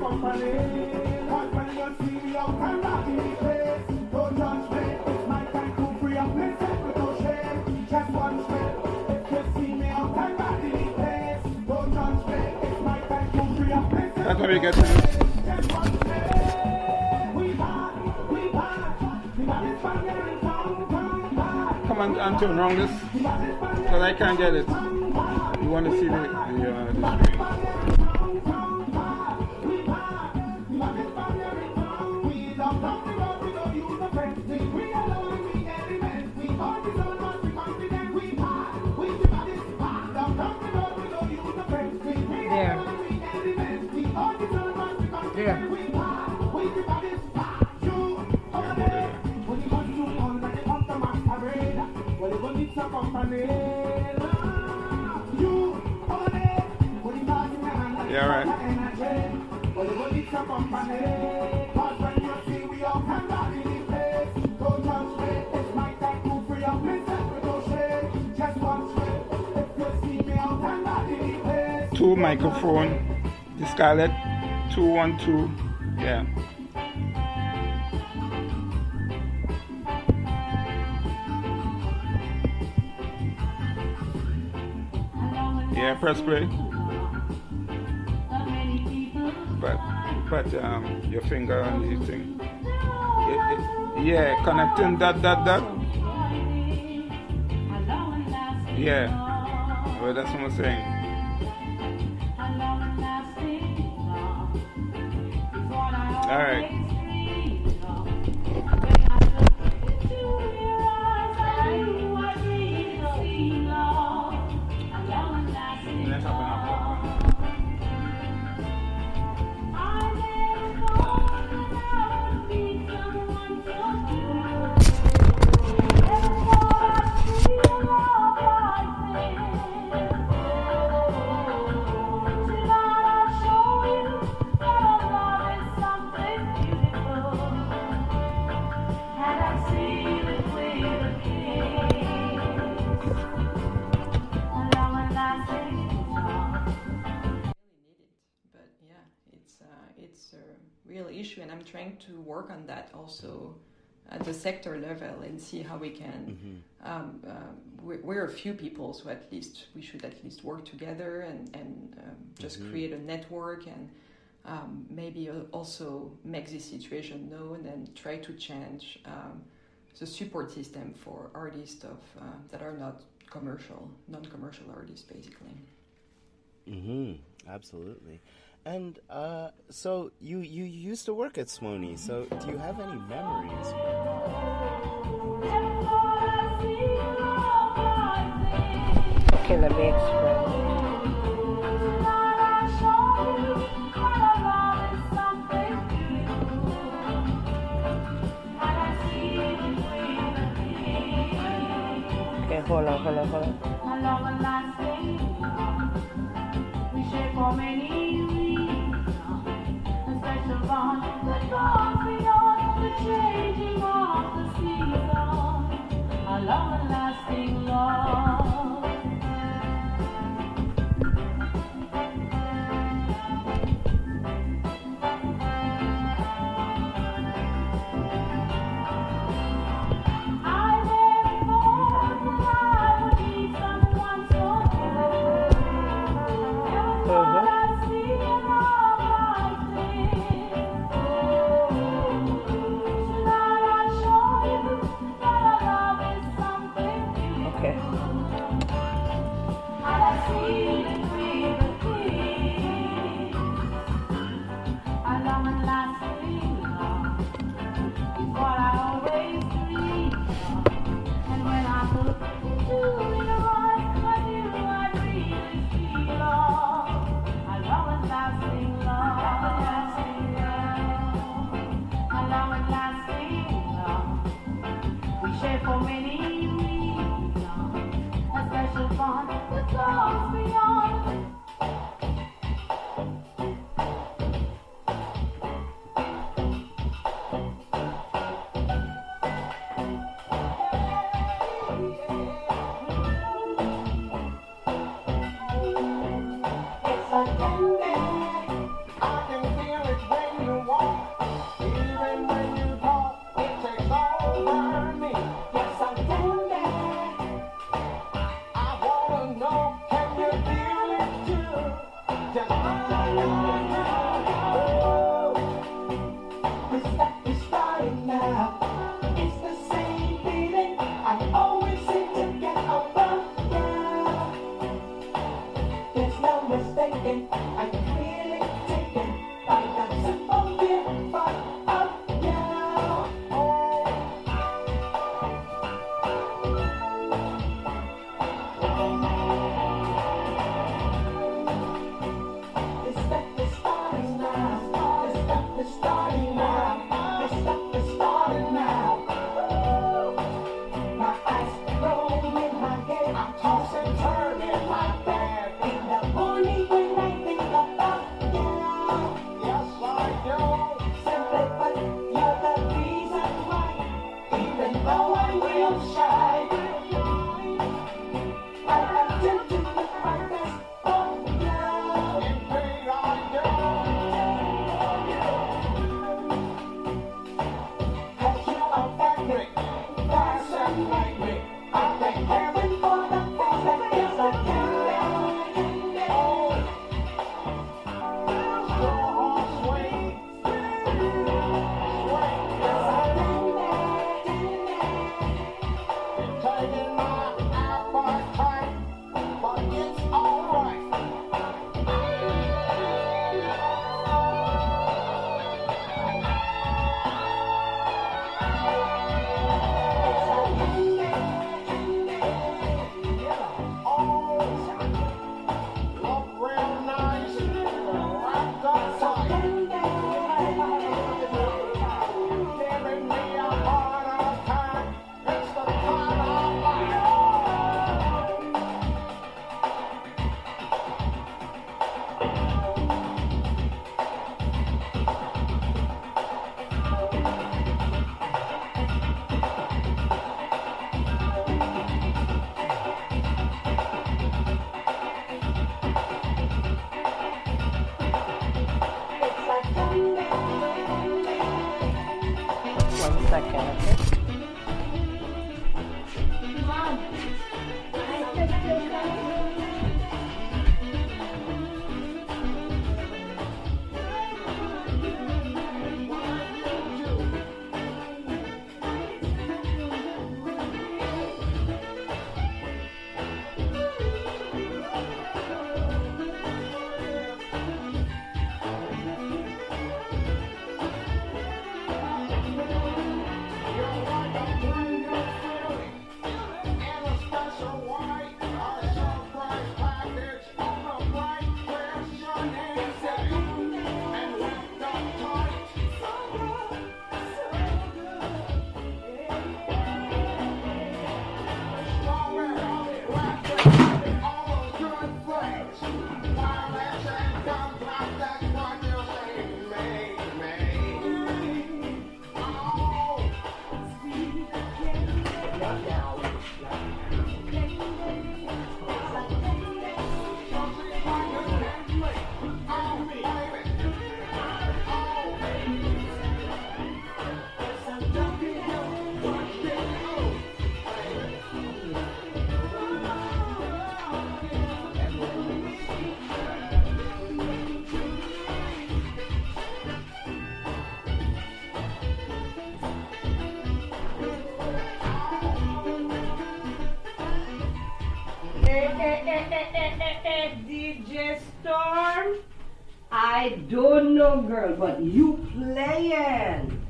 That's where we get to this. Come on and turn around this, because I can't get it. You want to see the screen. Yeah, right. Two microphone, the Scarlett 212, yeah. Yeah, press play. But your finger on the thing. Yeah, connecting that. Yeah. Well, that's what I'm saying. All right. It's a real issue, and I'm trying to work on that also at the sector level and see how we can. We're a few people, so at least we should at least work together and just create a network and maybe also make this situation known and try to change the support system for artists that are not non-commercial artists, basically. Absolutely. And so you used to work at Smony, so do you have any memories? Okay, let me explain. Okay, hold on. For many reasons, a special bond that goes beyond the changing of the season, a long and lasting love. I never thought that I would meet someone so for many reasons, a special bond that goes beyond. It's a tender, I can feel it second, okay? DJ Storm, I don't know, girl, but you playing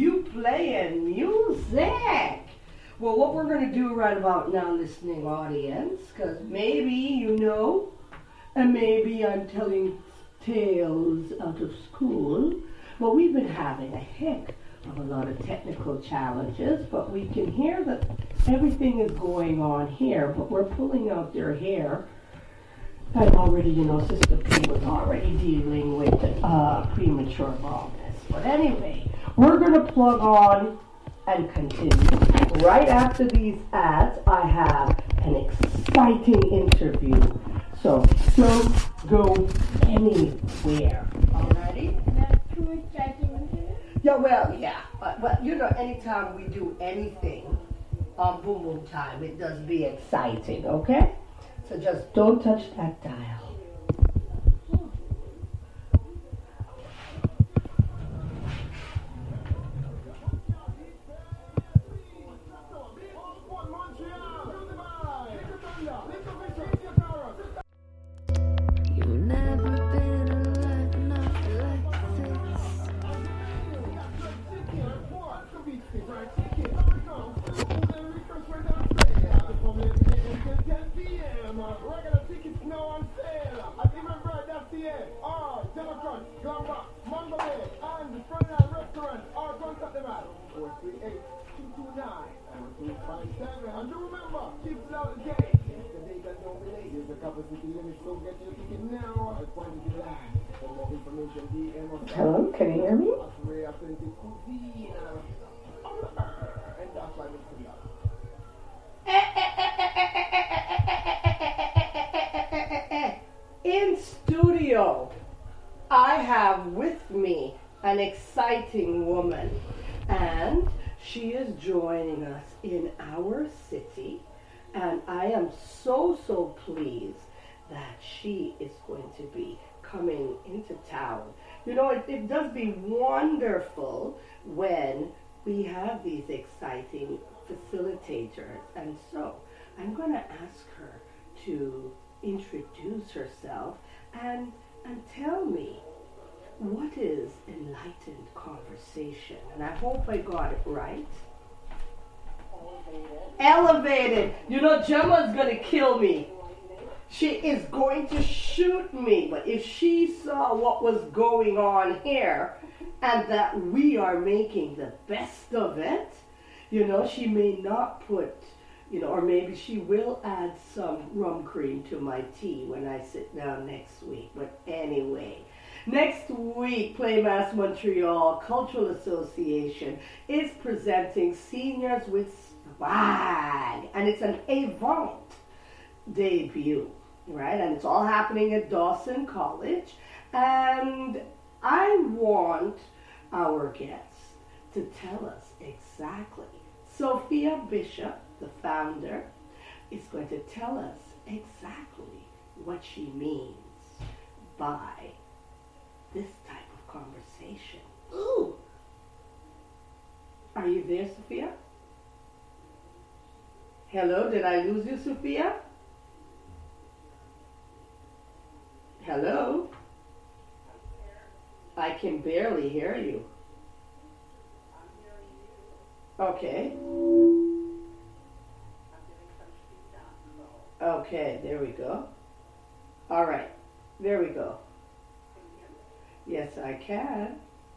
music. Well, what we're going to do right about now, listening audience, because maybe you know, and maybe I'm telling tales out of school, but we've been having a heck of a lot of technical challenges, but we can hear that everything is going on here, but we're pulling out their hair. And already, you know, Sister P was already dealing with premature baldness. But anyway, we're going to plug on and continue. Right after these ads, I have an exciting interview. So don't go anywhere. Alrighty? That's too exciting. Yeah, well, yeah. But you know, anytime we do anything on Boom Boom Time, it does be exciting, okay? So just don't touch that dial. You've never been alive enough like this. And do remember, keep it out the gate. Yesterday that don't relate. Here's the capacity limit, so get your ticket now. I find it live. For more information, DM. Hello, can you hear me? Very authentic cuisine. And that's why it's In studio, I have with me an exciting woman, and she is joining us in our city, and I am so pleased that she is going to be coming into town. You know, it does be wonderful when we have these exciting facilitators, and so I'm going to ask her to introduce herself and tell me what is enlightened conversation. And I hope I got it right. Elevated. You know, Gemma's going to kill me. She is going to shoot me. But if she saw what was going on here and that we are making the best of it, you know, she may not put, you know, or maybe she will add some rum cream to my tea when I sit down next week. But anyway, next week, Playmass Montreal Cultural Association is presenting Seniors with Swag, and it's an Avant debut, right? And it's all happening at Dawson College, and I want our guests to tell us exactly. Sophia Bishop, the founder, is going to tell us exactly what she means by this type of conversation. Ooh! Are you there, Sophia? Hello, did I lose you, Sophia? Hello? I can barely hear you. Okay. Okay, there we go. All right, there we go. Yes, I can.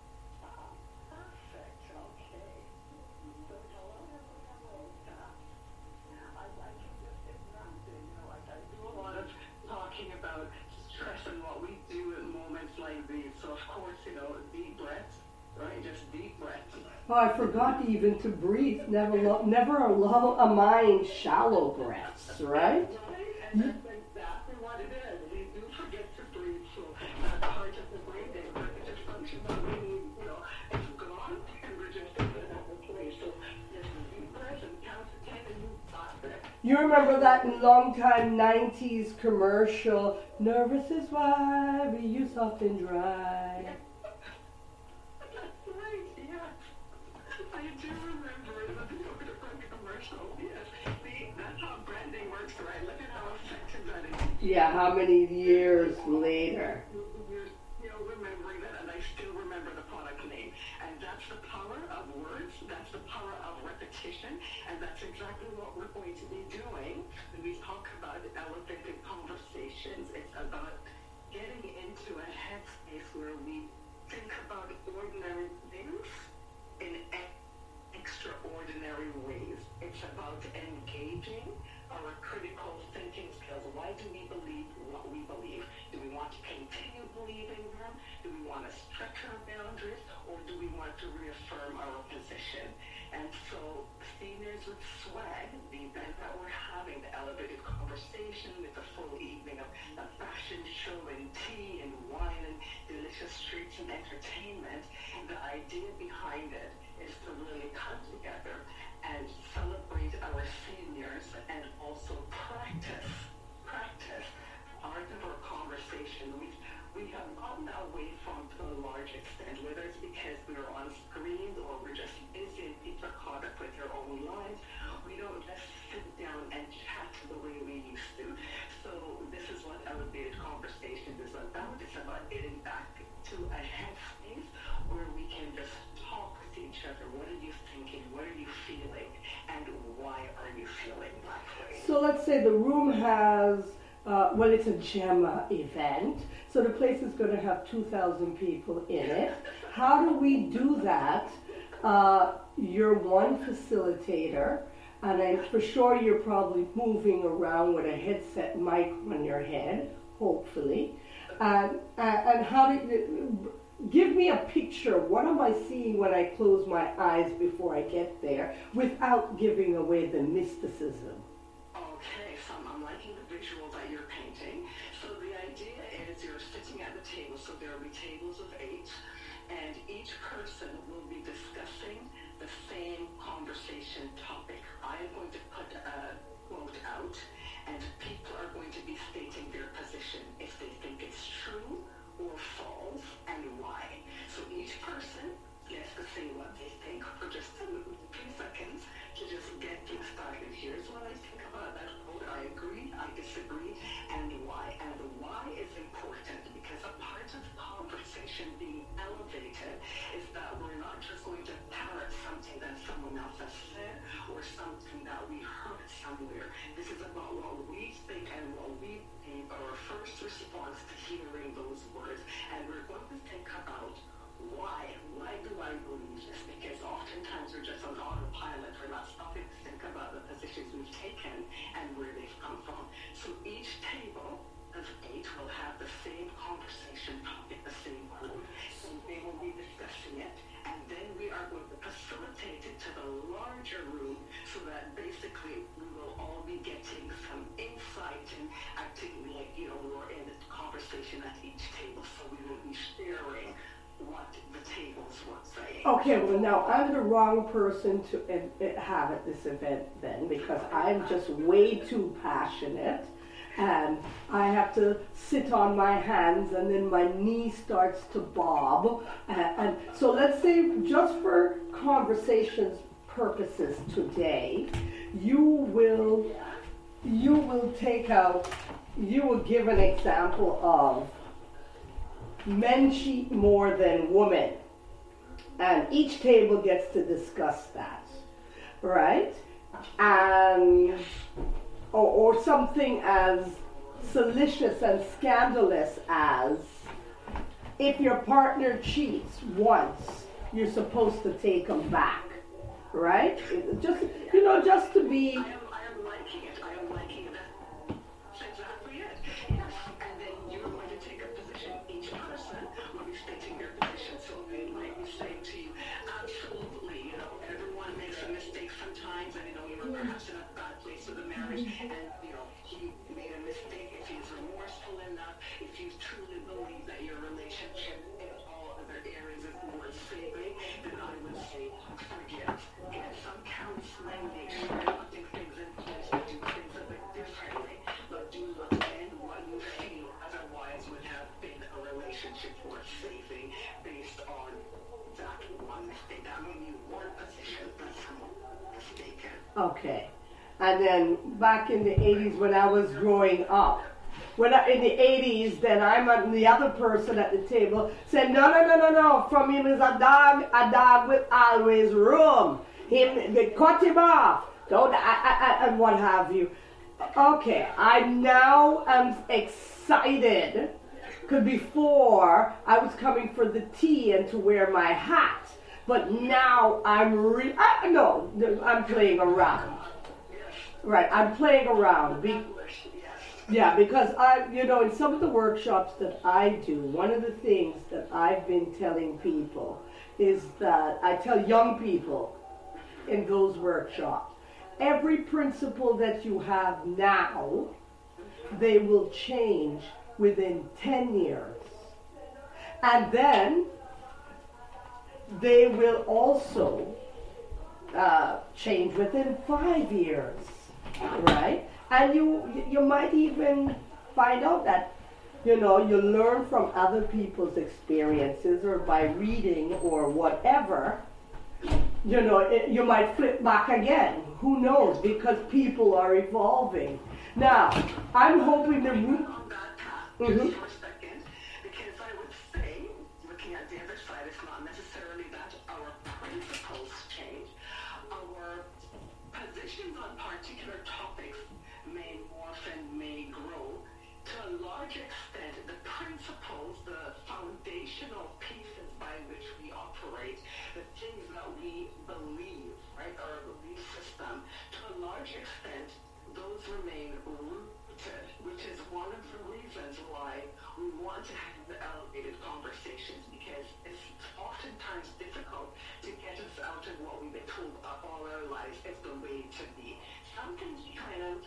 Talking about stress and what we do in moments like these. So of course, deep breaths, right? Just deep breaths. Oh, I forgot even to breathe. Never allow a mind shallow breaths, right? And that's exactly what it is. We do forget to breathe, so that's part of the breathing. But it's just function that we, it's gone, and we're just in another place. So just deep breaths and count to 10 and you stop there. You remember that long-time 90s commercial, "Nervous is why we use soft and dry." That's right, yes. I do remember the commercial, yes. See, that's how branding works, right? Look at how effective that is. Yeah, how many years later? You're remembering that, and I still remember the product name. And that's the power of words, that's the power of repetition, and that's exactly what we're going to be doing when we talk about elevated conversations. It's about getting into a headspace where we think about ordinary things in extraordinary ways. It's about engaging our critical thinking skills. Why do we believe what we believe? Do we want to continue believing them? Do we want to stretch our boundaries? Or do we want to reaffirm our position? And so, Seniors with Swag, the event that we're having, the elevated conversation with a full evening of a fashion show and tea and wine and delicious treats and entertainment, the idea behind it is to really come together and celebrate our seniors and also practice art of our conversation. We have gotten away from, to a large extent, whether it's because we're on screens or we're just busy and people are caught up with their own lives. We don't just sit down and chat the way we used to. So this is what elevated conversation is about. It's about getting back to a headspace where we can just talk with each other. What are you thinking? What are you feeling? And why are you feeling that way? So let's say the room has, it's a GEMA event, so the place is going to have 2,000 people in it. How do we do that? You're one facilitator, and I'm for sure you're probably moving around with a headset mic on your head, hopefully. And how do you, give me a picture. What am I seeing when I close my eyes before I get there without giving away the mysticism? Okay, so I'm liking the visual that you're painting. So the idea is you're sitting at the table, so there will be tables of 8, and each person will be discussing the same conversation topic. I am going to put a quote out, and people are going to be stating their position, if they think it's true or false, and why. So each person gets to say what they think for just a few seconds to just get things started. Here's what I think about that quote. I agree, I disagree, and why. And the why is important because a part of the conversation being elevated is that we're not just going to parrot something that someone else has said or something that we heard somewhere. This is about what we think and what we think our first response to hearing those words. And we're going to think about why. Why do I believe this? Because oftentimes we're just on autopilot. We're not stopping to think about the positions we've taken and where they've come from. So each table of 8 will have the same conversation topic, the same quote, and they will be discussing it. And then we are going to facilitate it to the larger room so that basically we will all be getting some insight and acting like, we're in a conversation at each table. So we will be sharing what the tables would say. Okay, well now I'm the wrong person to have at this event then, because I'm just way too passionate and I have to sit on my hands and then my knee starts to bob. And so let's say just for conversation's purposes today, you will give an example of men cheat more than women. And each table gets to discuss that, right? And or something as salacious and scandalous as if your partner cheats once, you're supposed to take him back, right? Just to be. I am liking it. I am liking that. That's exactly it. Yes. And then you're going to take a position. Each person will be stating their position. So they might be saying to you, absolutely, everyone makes a mistake sometimes, and you were perhaps in a bad place with the marriage, and he made a mistake. If he's remorseful enough, if you truly believe that your relationship in all other areas is worth saving, then I would say forgive. Get some counseling, make sure you're putting things in place to do things a bit differently, but do not end what you feel otherwise would have been a relationship worth saving based on that one mistake. That means you were positioned, but someone mistaken. Okay. And then back in the 80s when I was growing up, in the 80s, then I'm the other person at the table said, no, from him is a dog will always roam. They cut him off, and what have you. Okay, I now am excited, because before I was coming for the tea and to wear my hat, but now I'm playing around. Right, I'm playing around. Because in some of the workshops that I do, one of the things that I've been telling people is that I tell young people in those workshops, every principle that you have now, they will change within 10 years. And then they will also change within 5 years. Right? And you might even find out that, you learn from other people's experiences or by reading or whatever, you might flip back again. Who knows? Because people are evolving. Now, I'm hoping the root. For a second, because I would say, looking at the other side, it's not necessarily that our principles change. Our positions on particular topics may morph and may grow. To a large extent, the principles, the foundational pieces by which we operate, the things that we believe, right, our belief system, to a large extent, those remain rooted, which is one of the reasons why we want to have the elevated conversations, because it's oftentimes difficult to get us out of what we've been told all our lives is the way to be. Some things kind of,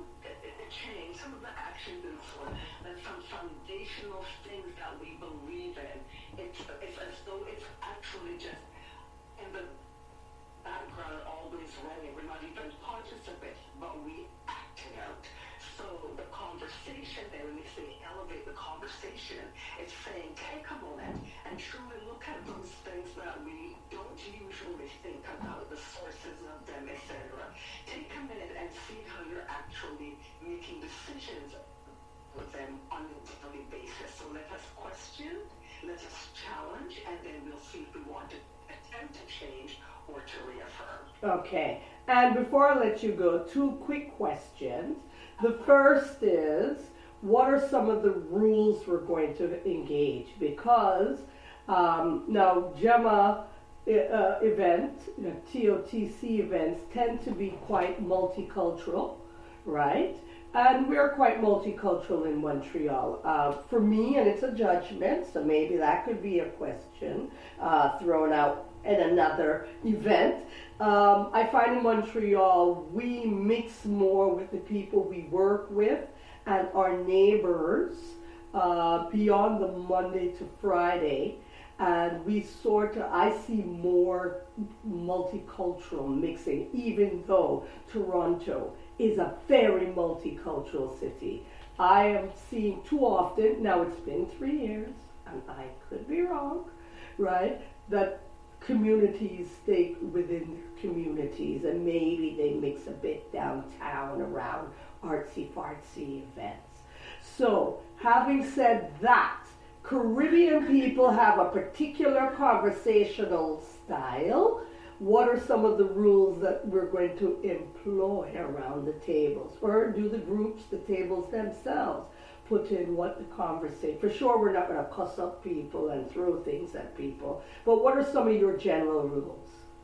change, some of the actions and so on, and some foundational things that we believe in. It's as though it's actually just in the background, always running. We're not even conscious of it, but we act it out. So the conversation there, when we say elevate the conversation, it's saying take a moment and truly look at those things that we don't usually think about, the sources of them, etc. Take a minute and see how you're actually making decisions with them on a daily basis. So let us question, let us challenge, and then we'll see if we want to attempt to change or to reaffirm. Okay, and before I let you go, 2 quick questions. The first is, what are some of the rules we're going to engage? Because now Gemma event, TOTC events tend to be quite multicultural, right? And we're quite multicultural in Montreal. For me, and it's a judgment, so maybe that could be a question thrown out at another event. I find in Montreal, we mix more with the people we work with and our neighbors beyond the Monday to Friday. And I see more multicultural mixing, even though Toronto is a very multicultural city. I am seeing too often, now it's been 3 years, and I could be wrong, right, that communities stay within their communities and maybe they mix a bit downtown around artsy-fartsy events. So, having said that, Caribbean people have a particular conversational style. What are some of the rules that we're going to employ around the tables? Or do the groups, the tables themselves, put in what the conversation? For sure, we're not going to cuss up people and throw things at people. But what are some of your general rules?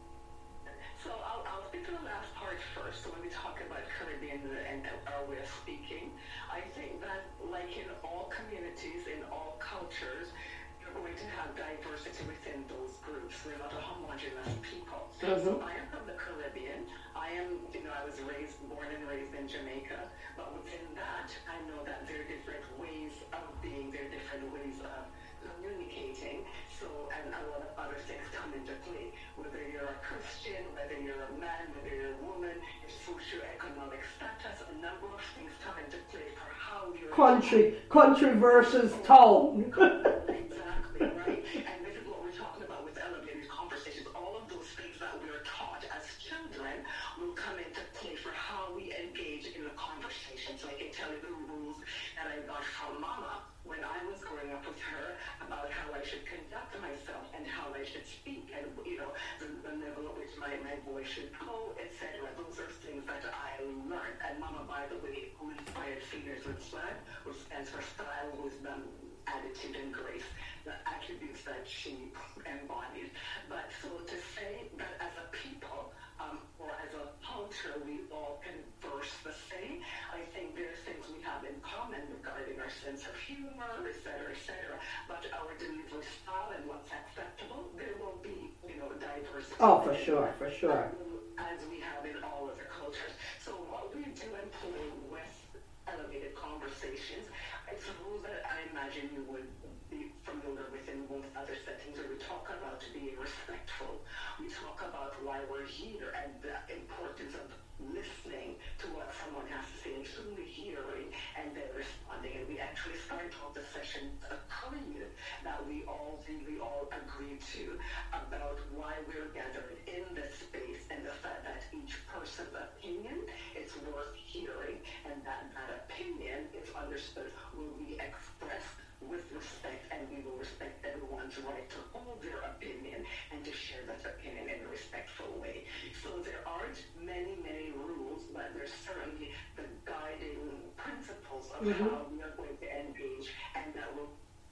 So I'll speak to the last part first. So when we talk about Caribbean and our way of speaking, I think that like in all communities, in all cultures, you're going to have diversity within those groups. We're not a homogeneous people. So I am from the Caribbean. I was born and raised in Jamaica. But within that, I know that there are different ways of being, there are different ways of communicating. So, and a lot of other things come into play. Whether you're a Christian, whether you're a man, whether you're a woman, your socioeconomic status, a number of things come into play for how you're... Country versus town. Exactly, right? And this is what we're talking about with elevated conversations. All of those things that we're taught as children will come into play for how we engage in the conversation. So I can tell you the rules that I got from Mama when I was growing up with her about how I should conduct myself and how I should speak and, the level at which my voice should go, etc. Those are things that I learned. And Mama, by the way, who inspired Seniors with Swag, which stands for style, wisdom, attitude, and grace, the attributes that she embodied. But so to say that as a people, or as a culture, we all converse the same, I think there are things we have in common regarding our sense of humor, etc., etc. But our delivery style and what's acceptable, there will be, diversity. Oh, for sure. As we have in all other cultures. So what we do employ with elevated conversations, it's rules that I imagine you would be familiar with in most other settings where we talk about being respectful. We talk about why we're here and the importance of listening to what someone has to say and truly hearing and then responding. And we actually start off the session with a creed that we all agree to about why we're gathered in this space and the fact that each person's opinion is worth hearing and that opinion, if understood, will be expressed with respect, and we will respect everyone's right to hold their opinion and to share that opinion in a respectful way. So there aren't many rules, but there's certainly the guiding principles of how we are going to engage, and that we're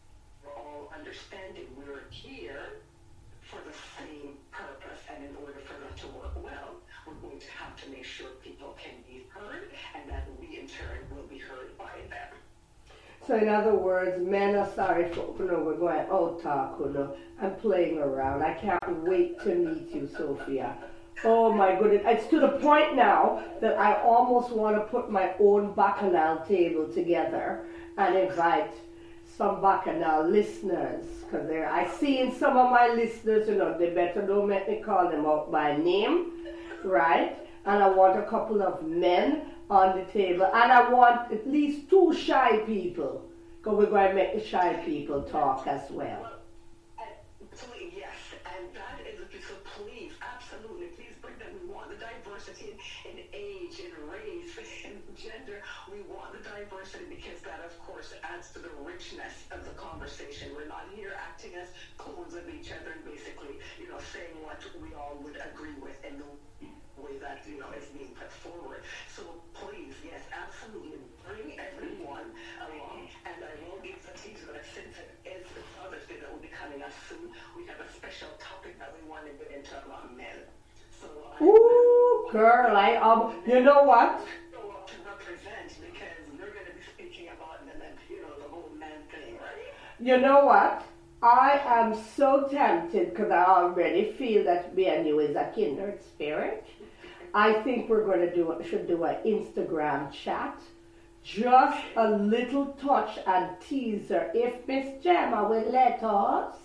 all understanding we're here for the same purpose, and in order for that to work well, we're going to have to make sure people can be heard, and that we in turn will be heard by them. So in other words, men are sorry for, we're going, talk, I'm playing around. I can't wait to meet you, Sophia. Oh my goodness. It's to the point now that I almost want to put my own Bacchanal table together and invite some Bacchanal listeners. Because I see in some of my listeners, they better don't make me call them out by name, right? And I want a couple of men on the table, and I want at least 2 shy people, because we're going to make the shy people talk as well. Absolutely, yes, and that is so please, absolutely, please bring them. We want the diversity in age, in race, in gender. We want the diversity because that, of course, adds to the richness of the conversation. We're not here acting as clones of each other and basically, saying what we all would agree with in the way that, is being put forward. So please, yes, absolutely, bring everyone along. And I will give the teaser that since it is Father's Day that will be coming up soon, we have a special topic that we want to get into about men. So ooh, girl, you know what? To represent, because we're going to be speaking about the whole man thing, right? You know what? I am so tempted because I already feel that me and you is a kindred spirit. I think we're going to should do an Instagram chat. Just a little touch and teaser, if Miss Gemma will let us,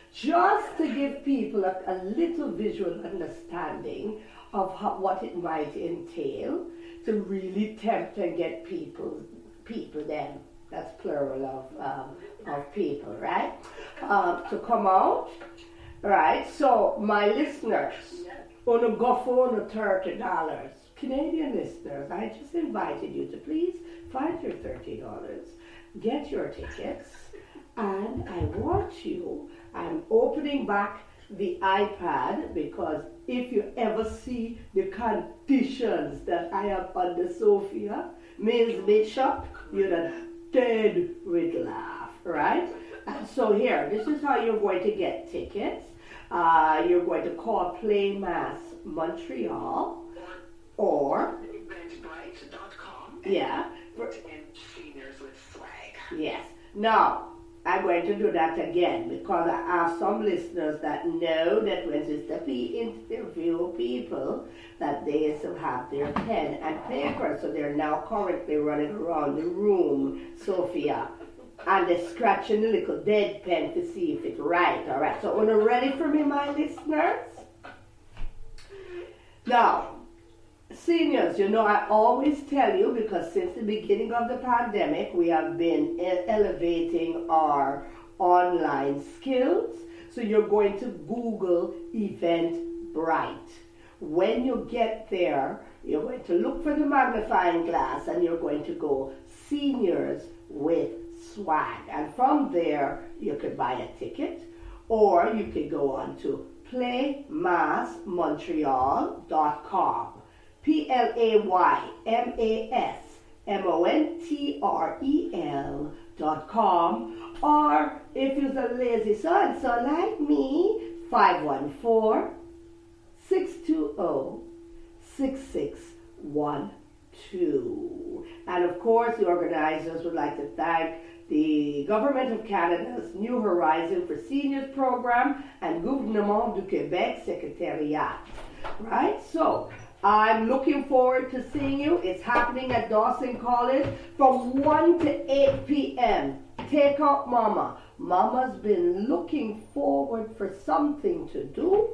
just to give people a little visual understanding of what it might entail to really tempt and get people then, that's plural of people, right, to come out, right? So my listeners, on a go for $30, Canadian listeners, I just invited you to please find your $30, get your tickets, and I want you, I'm opening back the iPad, because if you ever see the conditions that I am under, Sophia, Ms. Bishop, you'd have dead with laugh, right? And so here, this is how you're going to get tickets. You're going to call Playmass Montreal, or eventbrite.com. Yeah. And seniors with swag. Yes. Now, I'm going to do that again because I have some listeners that know that when Sister P interview people, that they used to have their pen and paper, so they're now currently running around the room, Sophia, and they're scratching a little dead pen to see if it's right. All right, so are you ready for me, my listeners? Now, seniors, you know, I always tell you, because since the beginning of the pandemic, we have been elevating our online skills. So you're going to Google Eventbrite. When you get there, you're going to look for the magnifying glass and you're going to go Seniors with Swag. And from there, you could buy a ticket, or you could go on to playmassmontreal.com. playmassmontreal.com, or if you're a lazy so like me, 514-620-6612. And of course, the organizers would like to thank the Government of Canada's New Horizon for Seniors program and Gouvernement du Québec Secretariat. Right? So, I'm looking forward to seeing you. It's happening at Dawson College from 1 to 8 p.m. Take out Mama. Mama's been looking forward for something to do.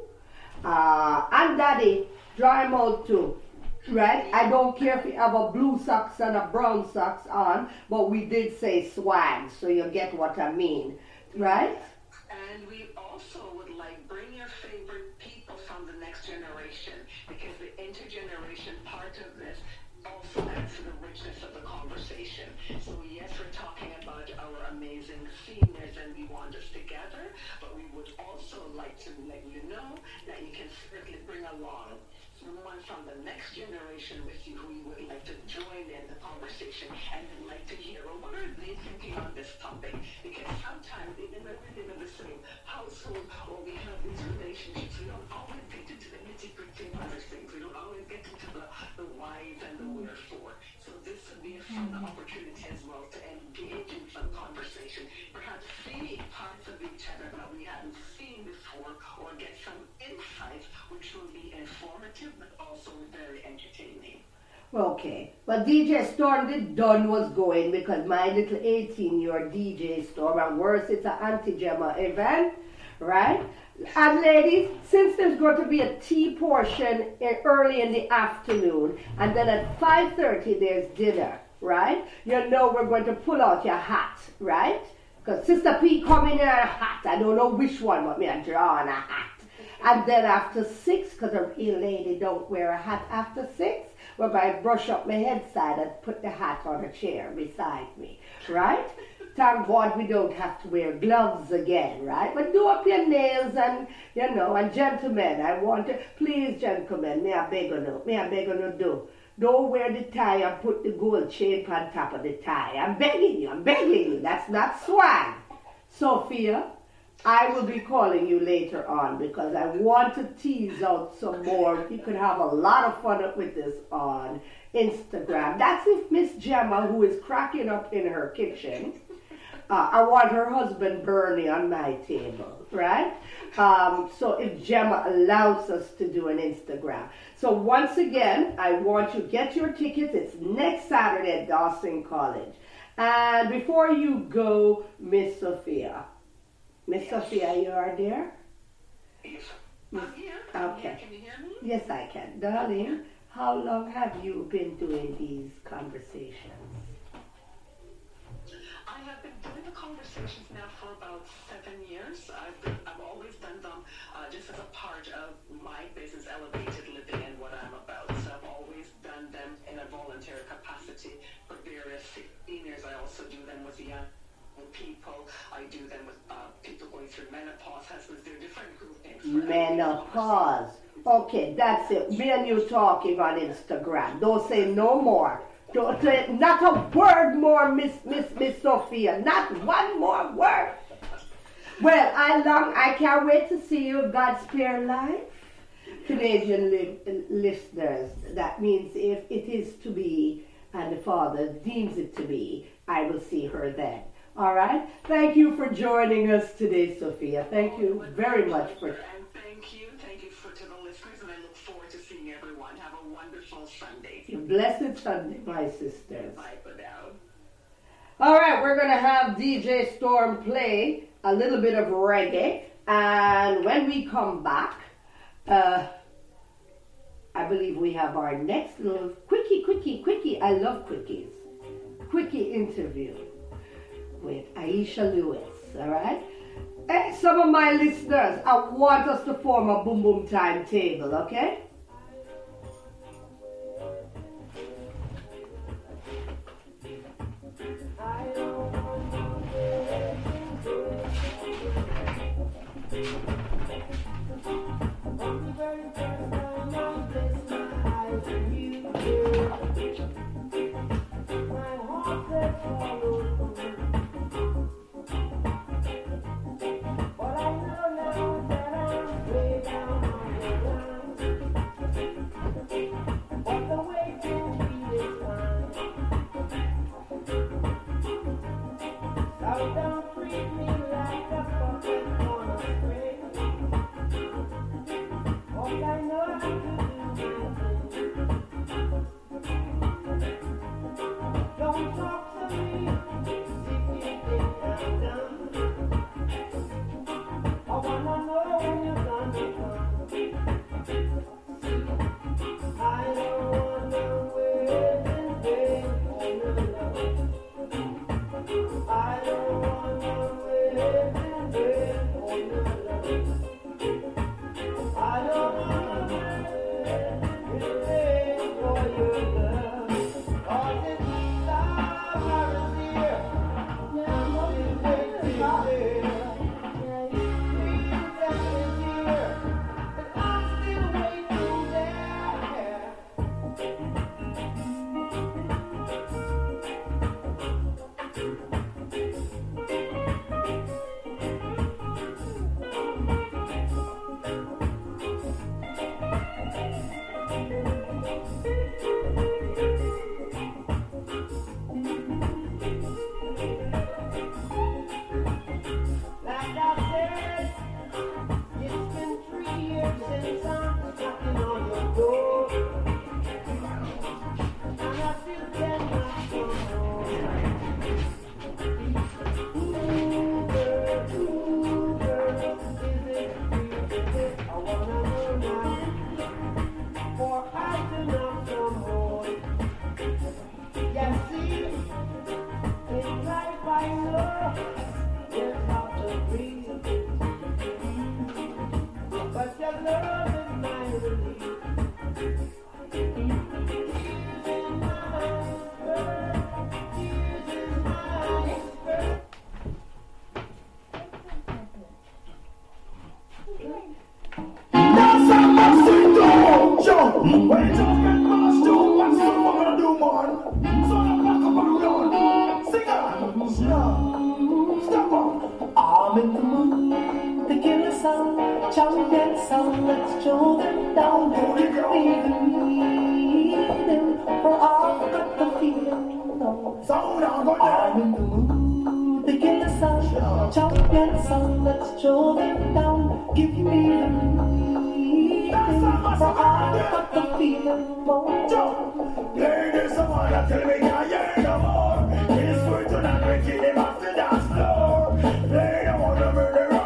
And Daddy, dry mouth too. Right? I don't care if you have a blue socks and a brown socks on, but we did say swag, so you get what I mean. Right? And we also would like bring your favorite people from the next generation, because the intergeneration part of this also adds to the richness of the conversation. So yes, we're talking about our amazing seniors and we want us together, but we would also like to let you know that you can certainly bring along someone from the next generation with you who you would like to join in the conversation and would like to hear, well, what are they thinking on this topic? Because sometimes we live in the same household, or we have these relationships, we don't always get into the nitty-gritty of other things. We don't always get into the whys and the wherefore. So this would be a fun opportunity as well to engage in some conversation, perhaps see parts of each other that we haven't seen before, or get some insights which will be informative but also very entertaining. Okay, but DJ Storm, the done was going, because my little 18-year DJ Storm, and worse, it's an anti-Gemma event, right? And ladies, since there's going to be a tea portion early in the afternoon, and then at 5:30 there's dinner, right? You know we're going to pull out your hat, right? Because Sister P come in a hat. I don't know which one, but me I draw on a hat. And then after 6, because a real lady don't wear a hat after 6, we're going to brush up my head side and put the hat on a chair beside me, right? Thank God we don't have to wear gloves again, right? But do up your nails and, you know, and gentlemen, I want to, please gentlemen, may I beg on you do. Don't wear the tie and put the gold chain on top of the tie. I'm begging you. That's not swag. Sophia, I will be calling you later on because I want to tease out some more. You could have a lot of fun with this on Instagram. That's if Miss Gemma, who is cracking up in her kitchen, I want her husband Bernie on my table, right? So if Gemma allows us to do an Instagram. So once again, I want you to get your tickets. It's next Saturday at Dawson College. And before you go, Miss Sophia, Miss Sophia, you are there? Yes. I'm here. Okay. Can you hear me? Yes, I can. Darling, how long have you been doing these conversations? I have been doing the conversations now for about 7 years. I've always done them just as a part of my business, Elevated Living, and what I'm about. So I've always done them in a voluntary capacity for various seniors. I also do them with young people. I do them with people going through menopause, husbands. There are different groupings. Menopause. Okay, that's it. Me and you talking on Instagram. Don't say no more. Don't say not a word more, Miss Sophia. Not one more word. Well, I can't wait to see you. God spare life. Canadian listeners, that means if it is to be and the Father deems it to be, I will see her then. All right? Thank you for joining us today, Sophia. Thank you very much for... And thank you to the listeners, and I look forward to seeing everyone. Have a wonderful Sunday. Blessed Sunday, my sisters. Bye for now. All right, we're going to have DJ Storm play a little bit of reggae, and when we come back, I believe we have our next little quickie. I love quickies. Quickie interview with Aisha Lewis, all right? And some of my listeners, I want us to form a boom boom time table, okay? I'm in the mood to kill the sun, champion sun, let's show them down. Give me the reading, for I've got the feeling. No. I'm in the mood to kill the sun, champion sun, let's show them down. Give me the reading, for I've got the feeling. No. Ladies, someone that tell me I hear no more. It's for tonight, we kill him off the dance floor. They don't want to murder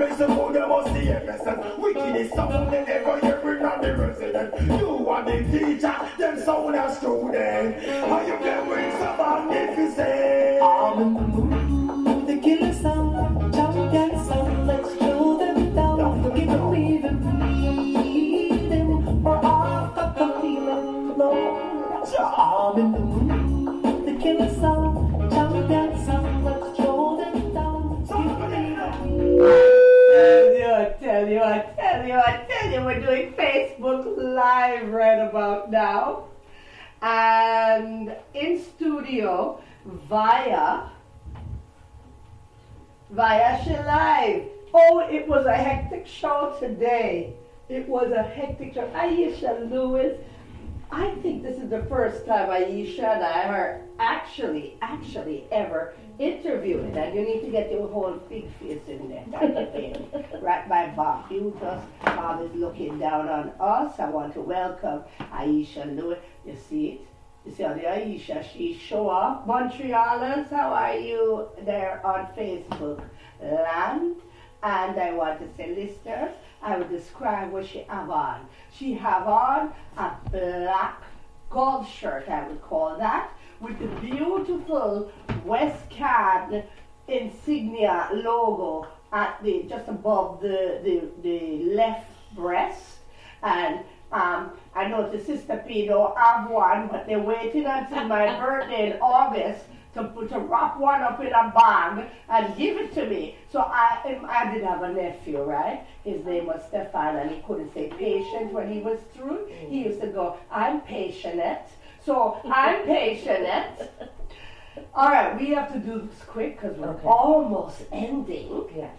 place the food, they must see MSN. Wickedest sound they ever hear in the resident. You are the teacher, them sound a student. How you can bring some magnificent? I'm in the mood, the killer sound, champion sound, let's throw them down. Give them even them, or I've got the feeling, Lord. I'm in the mood, the killer sound, champion sound, let's throw them down. I tell you, we're doing Facebook Live right about now. And in studio via She Live. Oh, it was a hectic show today. It was a hectic show. Aisha Lewis, I think this is the first time Aisha and I are actually ever interviewing. And you need to get your whole big face in there. Right by Bob. You just, Bob is looking down on us. I want to welcome Aisha Lewis. You see it? You see how the Aisha, she show off. Montrealers, how are you there on Facebook land? And I want to say, listeners, I will describe what she have on. She have on a black golf shirt, I would call that, with the beautiful Westcan insignia logo at the just above the left breast. And I noticed Sister P don't have one, but they're waiting until my birthday in August to wrap one up in a bag and give it to me. So I did have a nephew, right? His name was Stefan, and he couldn't say patient when he was through. He used to go, I'm patienette. So I'm patienette. All right, we have to do this quick because we're almost ending. Yes.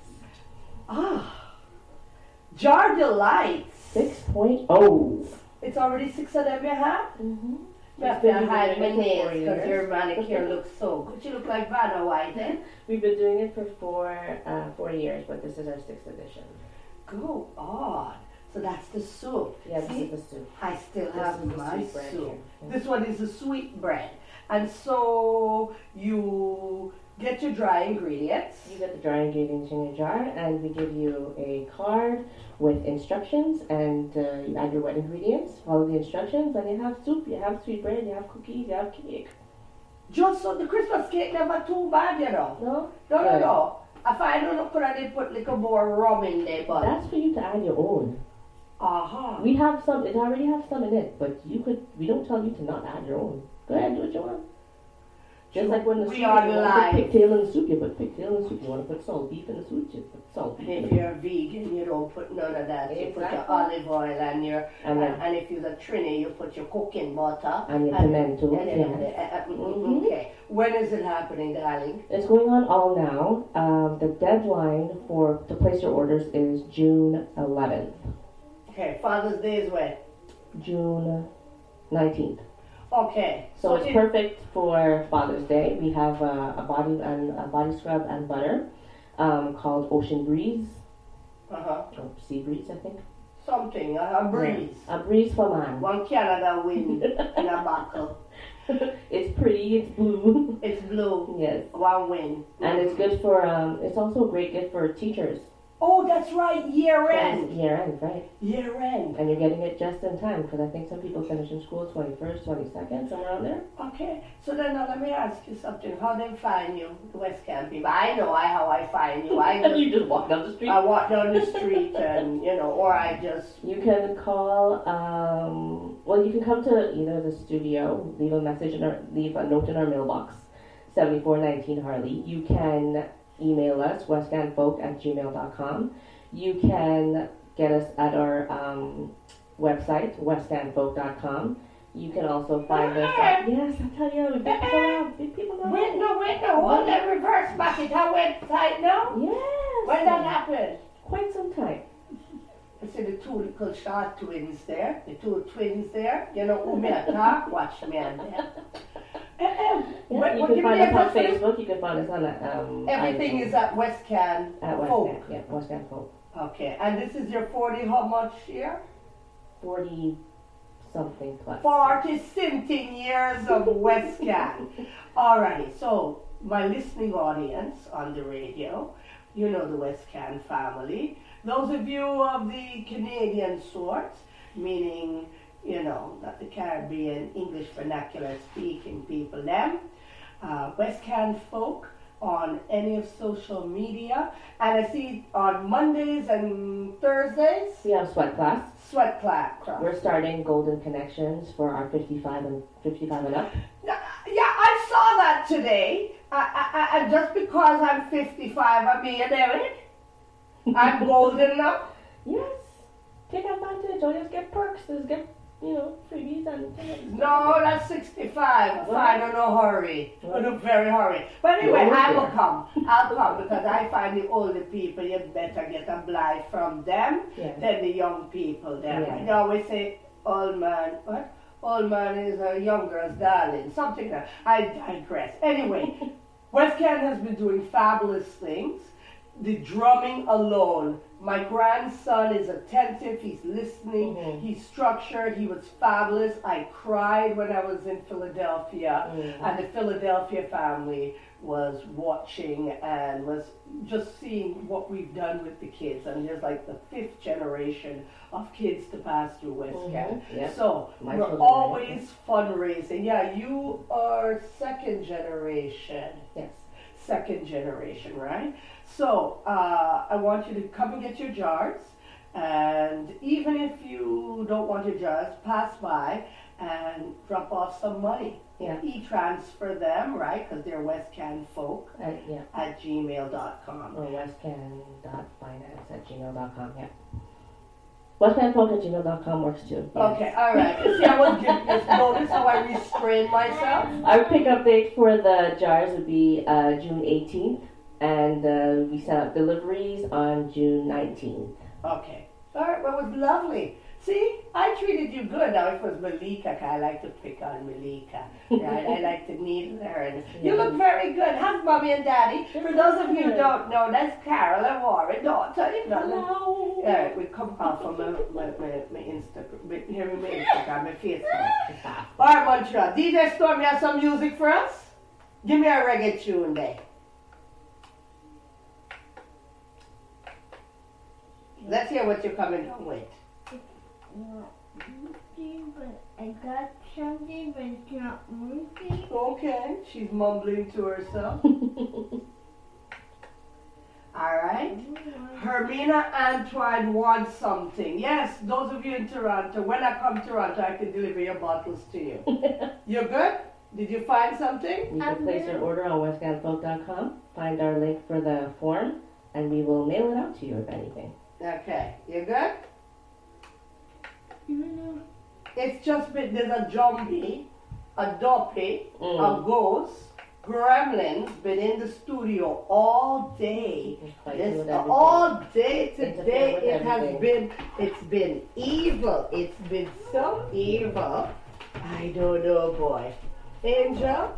Jar Delights. 6.0. It's already 6 of them you have? Mm-hmm. You have to hide my nails because your manicure looks so good. You look like Vanna White, eh? We've been doing it for 4 years, but this is our 6th edition. Go on. So that's the soup. Yeah, See? this is the soup. I still have my soup. Yeah. This one is the sweet bread. And so you get your dry ingredients. You get the dry ingredients in your jar, and we give you a card with instructions, and you add your wet ingredients, follow the instructions, and you have soup, you have sweet bread, you have cookies, you have cake. Just so the Christmas cake never too bad, you know. No? No. I find you could have put like a more rum in there, but That's for you to add your own. We have some, it already has some in it, but we don't tell you to not add your own. Go ahead, do what you want. Just like when the soup, you want to put pigtail in the soup, you put pigtail in the soup. You want to put salt beef in the soup, you put salt beef. And if you're vegan, you don't put none of that. You put your olive oil and your, and if you're a Trini, you put your cooking butter. And your pimento. Okay. When is it happening, darling? It's going on all now. The deadline to place your orders is June 11th. Okay, Father's Day is when? June 19th. Okay. So it's perfect for Father's Day. We have a body scrub and butter called Ocean Breeze. Or Sea Breeze, I think. Something, a breeze. Yeah. A breeze for man. One Canada wind in a buckle. It's pretty, it's blue. It's blue. Yes. One wind. And it's good for, it's also a great gift for teachers. Oh, that's right, year end. Year end, right. Year end. And you're getting it just in time, because I think some people finish in school 21st, 22nd, somewhere around there. Okay, so then now let me ask you something. How they find you, the West Camp people? I know how I find you. You just walk down the street? I walk down the street and, or I just... You can call, you can come to either the studio, leave a message, leave a note in our mailbox, 7419 Harley. You can email us, westcanfolk@gmail.com. You can get us at our website, westcanfolk.com. You can also find us at... Yes, I tell you, big people know. Wait, no. Hold that reverse bucket. How website now? Yes. When that happened? Quite some time. I see the two little short twins there. The two twins there. You know who me a talk? Watch me and them. You can find us on Facebook. You can find us on everything is at Westcan Folk. Yeah, Westcan Folk. Okay, and this is your 40 how much year? 40 something plus. 40 something years of Westcan. Alrighty, so my listening audience on the radio, You know the West Can family. Those of you of the Canadian sort, meaning, not the Caribbean, English vernacular speaking people, them, West Can folk on any of social media. And I see on Mondays and Thursdays, We have sweat class. Sweat class. We're starting Golden Connections for our 55 and up. Yeah, I saw that today. I just because I'm 55, I'm being it. I'm golden now. Yes. Take advantage. Don't just get perks. Just get, freebies and things. No, that's 65. Fine, in no hurry. In a very hurry. But anyway, I will come. I'll come because I find the older people, you better get a blight from them than the young people. They always say, old man, what? Old man is a young girl's darling. Something like that. I digress. Anyway, West Can has been doing fabulous things. The drumming alone. My grandson is attentive, he's listening, he's structured, he was fabulous. I cried when I was in Philadelphia, and the Philadelphia family was watching and was just seeing what we've done with the kids. And there's like the 5th generation of kids to pass through West Can. Yep. So we're always fundraising. Yeah, you are 2nd generation. Yes. 2nd generation, right? So I want you to come and get your jars, and even if you don't want your jars, pass by and drop off some money. Yeah. E-transfer them, right? Because they're West Can folk at gmail.com. Or westcan.finance@gmail.com, yeah. Westcanfolk@gmail.com works too. Yes. Okay, all right. See, I was giving this notice how I restrained myself. Our pickup date for the jars would be June 18th. And we set up deliveries on June 19th. Okay. All right, well, it was lovely. See, I treated you good. Now, if it was Malika, I like to pick on Malika. I like to needle her. And you look very good. How's Mommy and Daddy? For those of you who don't know, that's Carol and Warren. Daughter, Hello. All right, we come off from my Instagram. Here my Instagram, my Facebook. All right, Montreal. DJ Storm, you have some music for us? Give me a reggae tune there. Let's hear what you're coming home with. But I got something, but it's not moving. Okay, she's mumbling to herself. All right. Hermina Antoine wants something. Yes, those of you in Toronto, when I come to Toronto, I can deliver your bottles to you. You're good? Did you find something? You can place your order on westcanfolk.com, find our link for the form, and we will mail it out to you if anything. Okay, you good? It's just been, there's a zombie, a dopey, a ghost, gremlins been in the studio all day. All day today. It's been evil. It's been so evil. I don't know, boy. Angel?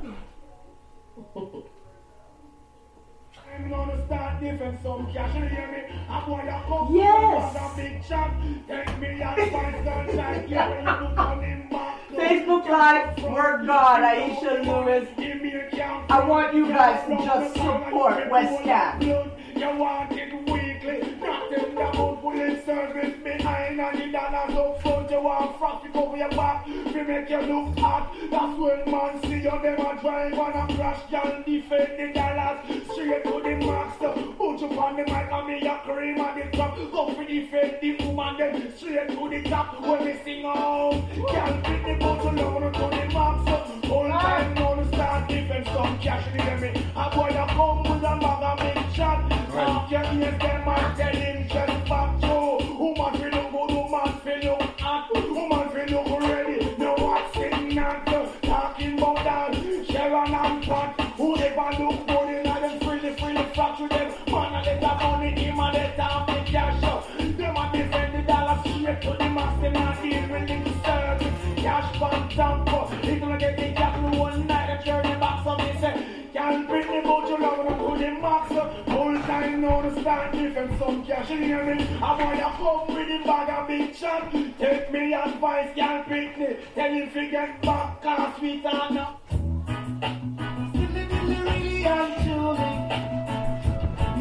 I'm gonna start different some cash, you hear me? I'm gonna come Yes. a big shot. Take me out for sunshine, yeah, when you coming back. Facebook Live, we're God, Aisha Lewis. Give me a count. I want you guys to just support West Can. You want it weekly, nothing about police service behind and the dollars up front. You want front it over your back, we make you look hot. That's when man see you, them a drive and a crash, y'all defend the dollars. Straight to the master, put you on the mic and me a cream and the top. Go for defend the woman, then straight to the top. When we sing out, can't pick the bottle down to the master. All time now to start defense, some cash in the me. A boy a come with a bag of big shot. Half your ears, them and tell him just back to. Woman feel look good, woman feel look hot. Woman feel look ready, no what's in that. Talking about that, Sharon and Pat. Who never look good in them freely flap to them. Man a let a money, him a let a big cash. Them a defend the dollar straight to the mass. Them a deal with the service. Cash bank tamper. He gonna get the cash in one night and turn it back. So they say, can't bring the boat you love and put the max. Whole time now to start giving some cash, you hear me? I want you come with the bag of big shot. Take me advice, can't pick me. Tell him to get back, cause we talk now. Silly, really, and truly.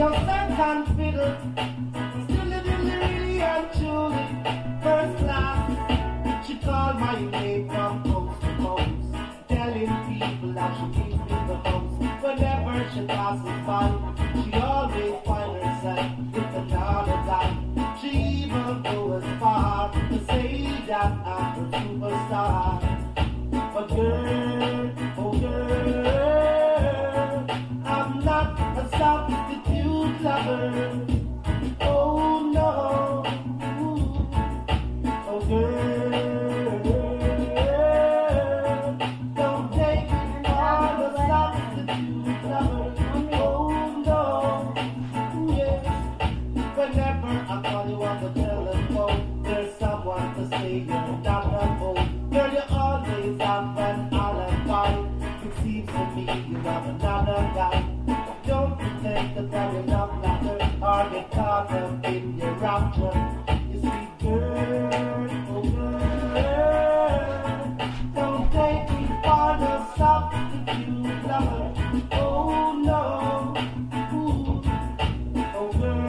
No sense and fiddle. Still living really and truly first class. She called my name from coast to coast, telling people that she keeps me the host. Whenever she passes by, she always finds herself with another guy. She even goes as far to say that I'm her superstar. But girl, oh girl, I'm not a substitute lover. Oh no, oh girl, don't take me for a substitute lover. Oh no, yeah. Whenever I call you on the telephone, there's someone to say you're not at home. Girl, you always have an alibi. It seems to me you have another guy. Don't pretend to carry enough laughter or get caught up in your rapture. You see, girl, oh girl, don't take me for the substitute lover. Oh no, ooh. Oh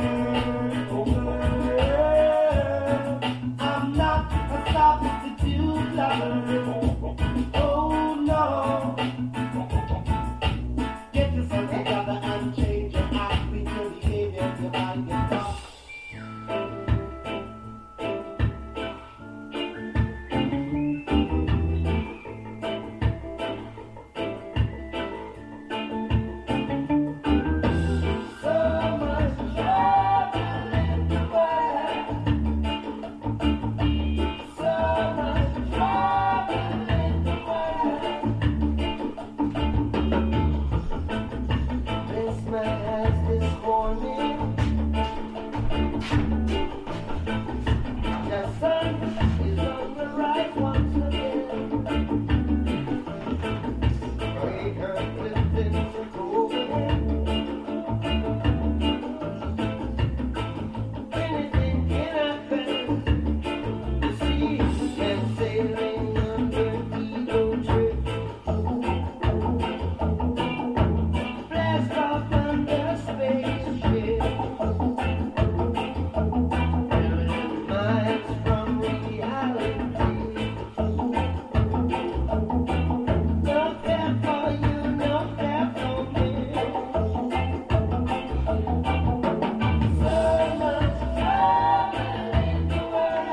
girl, I'm not a substitute lover. Oh no, get yourself together and change your act with your behavior. You might get caught. So much trouble in the world. So much trouble in the world. This man has this morning. The sun is on the rise once again. Wake up, lifting, go again. Anything can happen. You see them sailing under ego trip. Blast off under spaceship. Minds from reality. No fair for you, no fair for me. So much trouble in the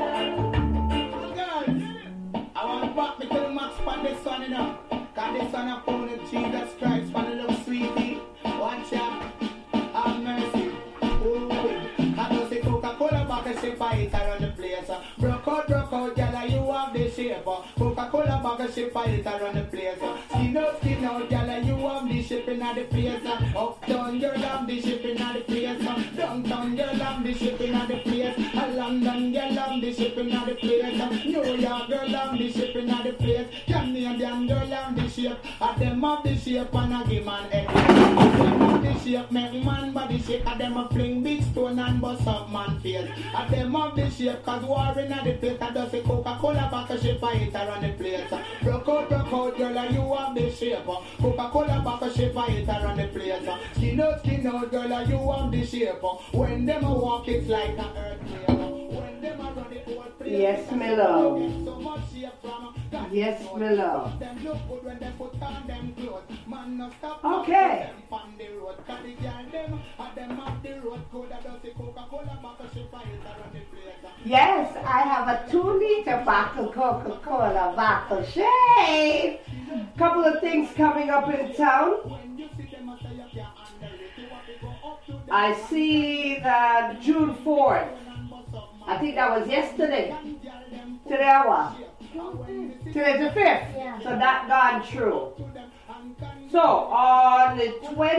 world. Guys, I want to back me to the max on this one, you know. Cause this one I found in Jesus Christ for the little sweetie. Watch out, have mercy. Ooh, I know say Coca-Cola back a ship I hit around the place. Broke out, gyal, you have the shape. Coca-Cola back a ship I hit around the place. Skin out, gyal, you have the shipping at the place. Uptown, girl, have the shipping at the place. Downtown, girl, have the shipping at the place. London, girl, have the shipping at the place. New York, girl, have the shipping at the place. Canadian, girl, have the shape. At them have the shape and I give man head. Them have the shape, make man body shake. At them a fling big stone and bust up man face. At them have the shape, cause war in at the place. I just say Coca-Cola back a shape, I hit around the place. Broke out, girl, you have the shape. Coca-Cola back a shape, I hit around the place. Skin out, girl, you have the shape. When them a walk, it's like an earthquake. When them a run the whole place. Yes, my love. So much shape from Yes, my love. them look good when they put on them clothes. Man, no stop. Okay. Them on the road. Cause the girl them, and them off the road. Could I just say Coca-Cola back a shape, I hit around the place. Yes, I have a 2-liter bottle Coca-Cola bottle shave. Couple of things coming up in town. When you see them, I say you can't handle it. You want to go up to them. I see that June 4th. I think that was yesterday. Today what? Today's the 5th. So that gone through. So on the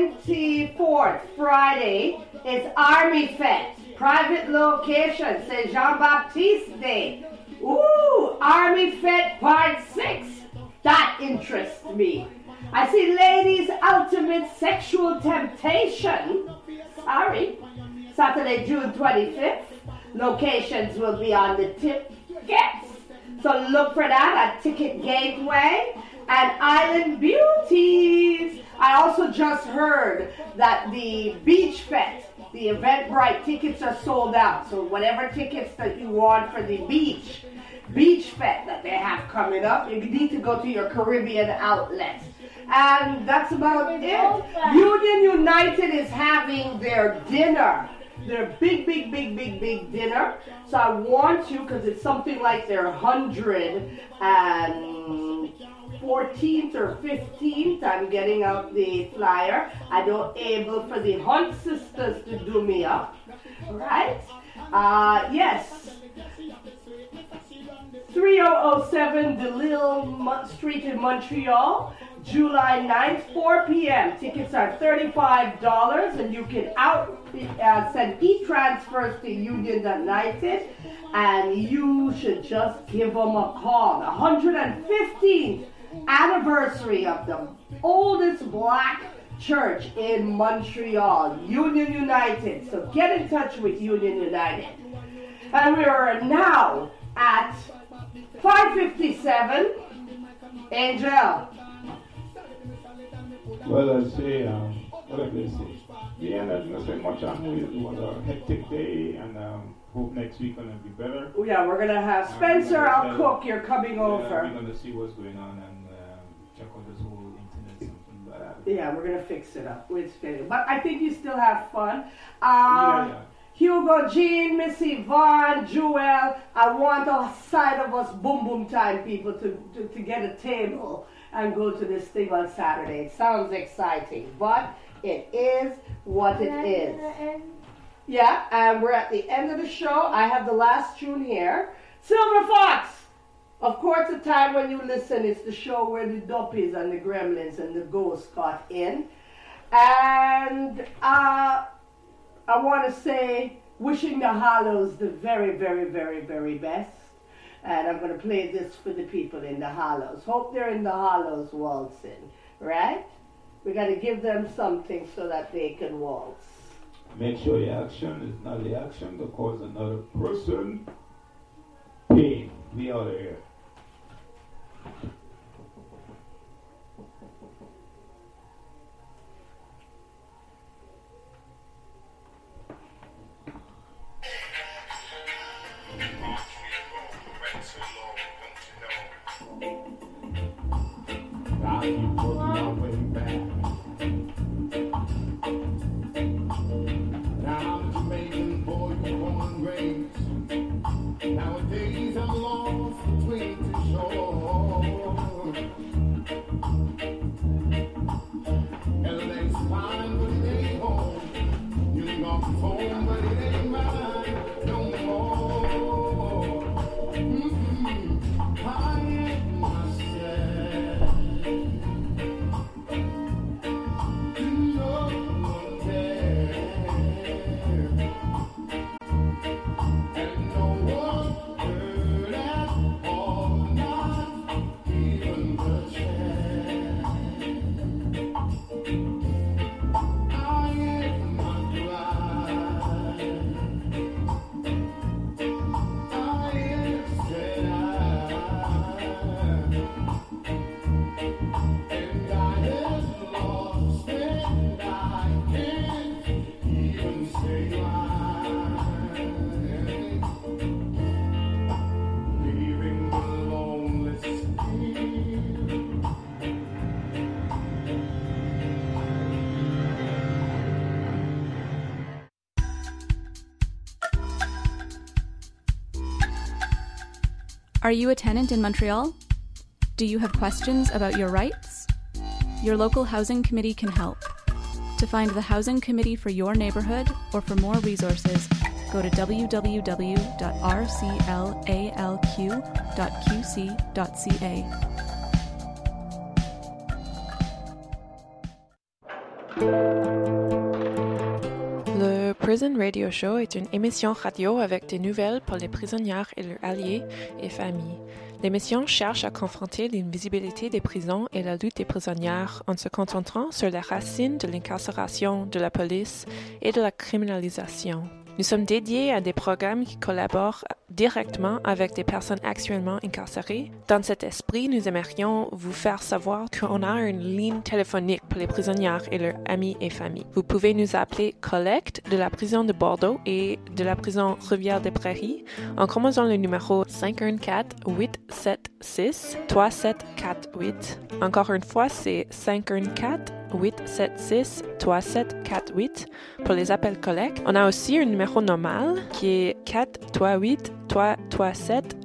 24th, Friday, is Army Fete. Private location, St. Jean-Baptiste Day. Ooh, Army Fete Part 6. That interests me. I see Ladies Ultimate Sexual Temptation. Sorry. Saturday, June 25th. Locations will be on the tickets. So look for that at Ticket Gateway and Island Beauties. I also just heard that the Beach Fete The Eventbrite tickets are sold out. So whatever tickets that you want for the beach fete that they have coming up, you need to go to your Caribbean outlets. And that's about it. Union United is having their dinner. Their big dinner. So I want you, because it's something like their 114th or 15th. I'm getting out the flyer. I don't able for the Hunt sisters to do me up. Right? Yes. 3007 DeLille Street in Montreal. July 9th, 4 p.m. Tickets are $35, and you can send e-transfers to Union United, and you should just give them a call. The 115th anniversary of the oldest black church in Montreal, Union United. So get in touch with Union United. And we are now at 557. Angel. Well, I say, what did they say? Yeah, I'm not going to say much on it. It was a hectic day, and hope next week going to be better. Yeah, we're going to have Spencer, our cook, you're coming over. We're going to see what's going on and check out this whole internet something like that. Yeah, we're going to fix it up. But I think you still have fun. Yeah. Hugo, Jean, Missy, Vaughn, Joel, I want a side of us boom boom time people to get a table and go to this thing on Saturday. It sounds exciting, but it is what it is. Yeah, and we're at the end of the show. I have the last tune here. Silver Fox! Of course, the time when you listen, it's the show where the Duppies and the Gremlins and the Ghosts got in. And I want to say, wishing the Hollows the very, very, very, very best. And I'm going to play this for the people in the Hollows. Hope they're in the Hollows waltzing, right? We got to give them something so that they can waltz. Make sure your action is not the action to cause another person pain. We out of here. I keep working my way back. Now I'm a Jamaican boy, born and raised. Nowadays I'm lost between two shores. LA's fine, but it ain't home. New York's home, but it ain't mine no more. I ain't myself. Are you a tenant in Montreal? Do you have questions about your rights? Your local housing committee can help. To find the housing committee for your neighborhood or for more resources, go to www.rclalq.qc.ca. Le Prison Radio Show est une émission radio avec des nouvelles pour les prisonnières et leurs alliés et familles. L'émission cherche à confronter l'invisibilité des prisons et la lutte des prisonnières en se concentrant sur les racines de l'incarcération, de la police et de la criminalisation. Nous sommes dédiés à des programmes qui collaborent directement avec des personnes actuellement incarcérées. Dans cet esprit, nous aimerions vous faire savoir qu'on a une ligne téléphonique pour les prisonnières et leurs amis et familles. Vous pouvez nous appeler Collecte de la prison de Bordeaux et de la prison Rivière-des-Prairies en composant le numéro 514-876-3748. Encore une fois, c'est 514-876-3748 pour les appels collecte. On a aussi un numéro normal qui est 438-337